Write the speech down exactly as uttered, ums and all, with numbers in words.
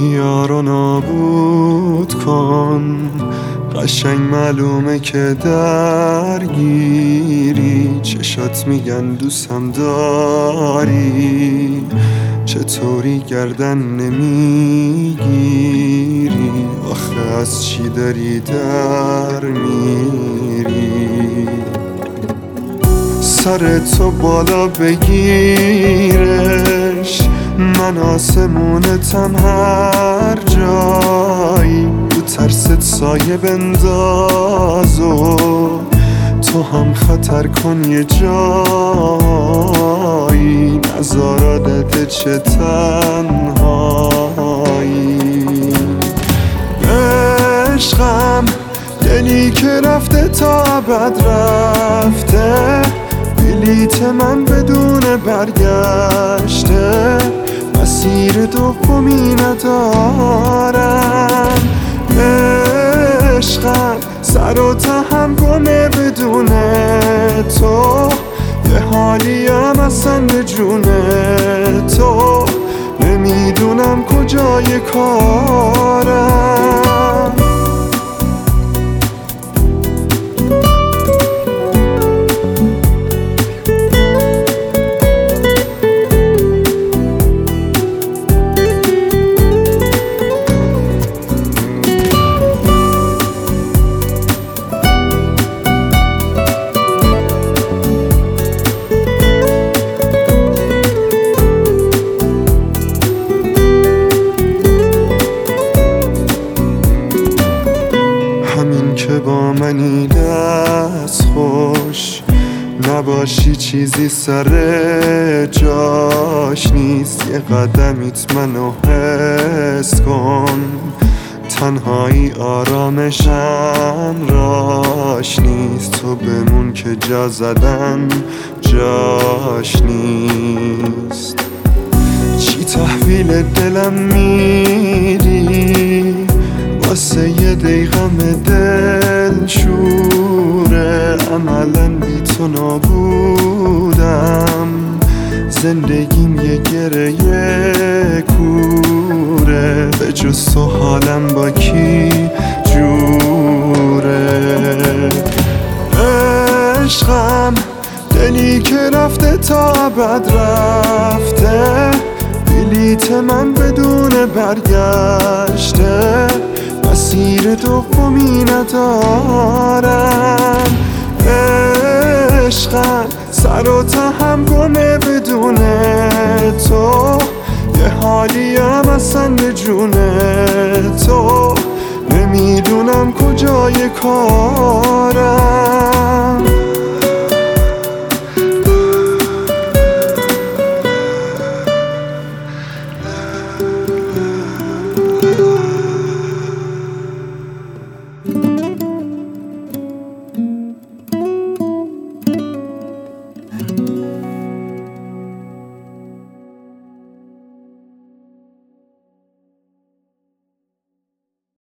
یارو نابود کن، قشنگ معلومه که درگیری، چشات میگن دوستم داری، چطوری گردن نمیگیری، آخه از چی داری در میری؟ سر تو بالا بگیرش، من آسمونتم هر جایی، تو ترست سایه بنداز و تو هم خطر کن یه جایی، نزارادت چه تنهایی. عشقم دلی که رفته تا ابد رفته، بلیت من بدون برگشته، مسیر دومی ندارم. عشقم سر و تهم گمه بدون تو، یه حالیم اصلا به جون تو، نمیدونم کجای کارم. که با منی دست خوش نباشی، چیزی سر جاش نیست، یه قدمیت منو حس کن، تنهایی آرامشم راش نیست، تو بمون که جا زدن جاش نیست. چی تحویل دلم میدی واسه یه دقیقم دل شوره، عملا بی تو نابودم، زندگیم یه گره یه کوره، به جز تو حالم با کی جوره. عشقم دلی که رفته تا ابد رفته، بلیت من بدون برگشته، مسیر دومی ندارم. عشقم سر و تهم گمه بدون تو، یه حالیم اصلا به جون تو، نمیدونم کجای کارم.